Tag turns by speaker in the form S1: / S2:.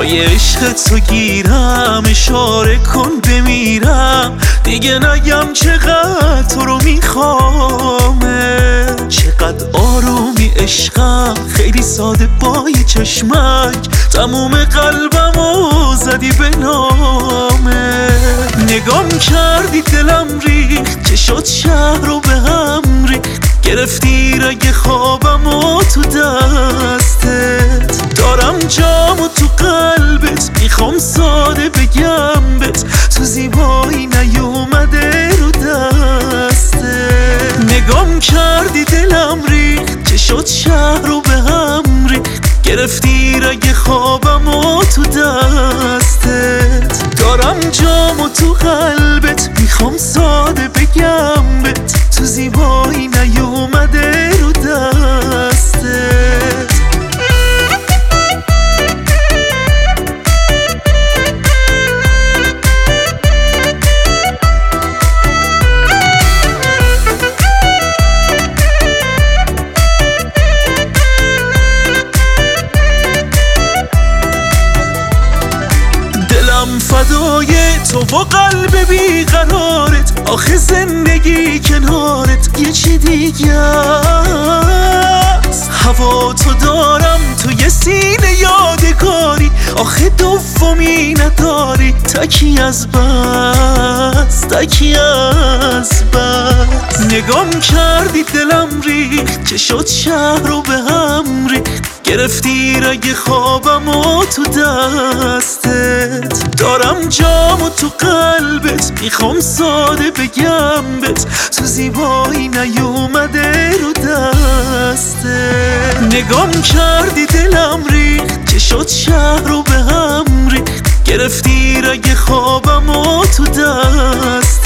S1: پای عشق تو گیرم، اشاره کن بمیرم، دیگه نگم چقدر تو رو میخوامه. چقدر آرومی عشقم، خیلی ساده با یه چشمک تموم قلبمو زدی به نامه. نگام کردی دلم ریخت، چه شد شهر رو به هم ریخت، گرفتی رگ خوابمو تو دستت. دارم جامو تو قلبت، میخوام ساده بگم بهت، تو زیبایی نیومده رو دستت. نگام کردی دلم ریخت، چه شد شهر رو به هم ریخت، گرفتی رگ خوابمو تو دستت. دارم جامو تو قلبت، میخوام ساده بگم بهت، تو زیبایی نیومده رو دستت. فدای تو و قلب بیقرارت، آخه زندگی کنارت یه چی دیگه است. هوا تو دارم توی سینه یادگاری، آخه دومی نداری، تکی از بس، تکی از بس. نگام کردی دلم ریخت، چه شد شهر رو به هم ریخت، گرفتی رگ خوابمو تو دستت. دارم جامو تو قلبت، میخوام ساده بگم بهت، تو زیبایی نیومده رو دستت. نگام کردی دلم ریخت، چه شد شهر رو به هم ریخت، گرفتی رگ خوابمو تو دستت.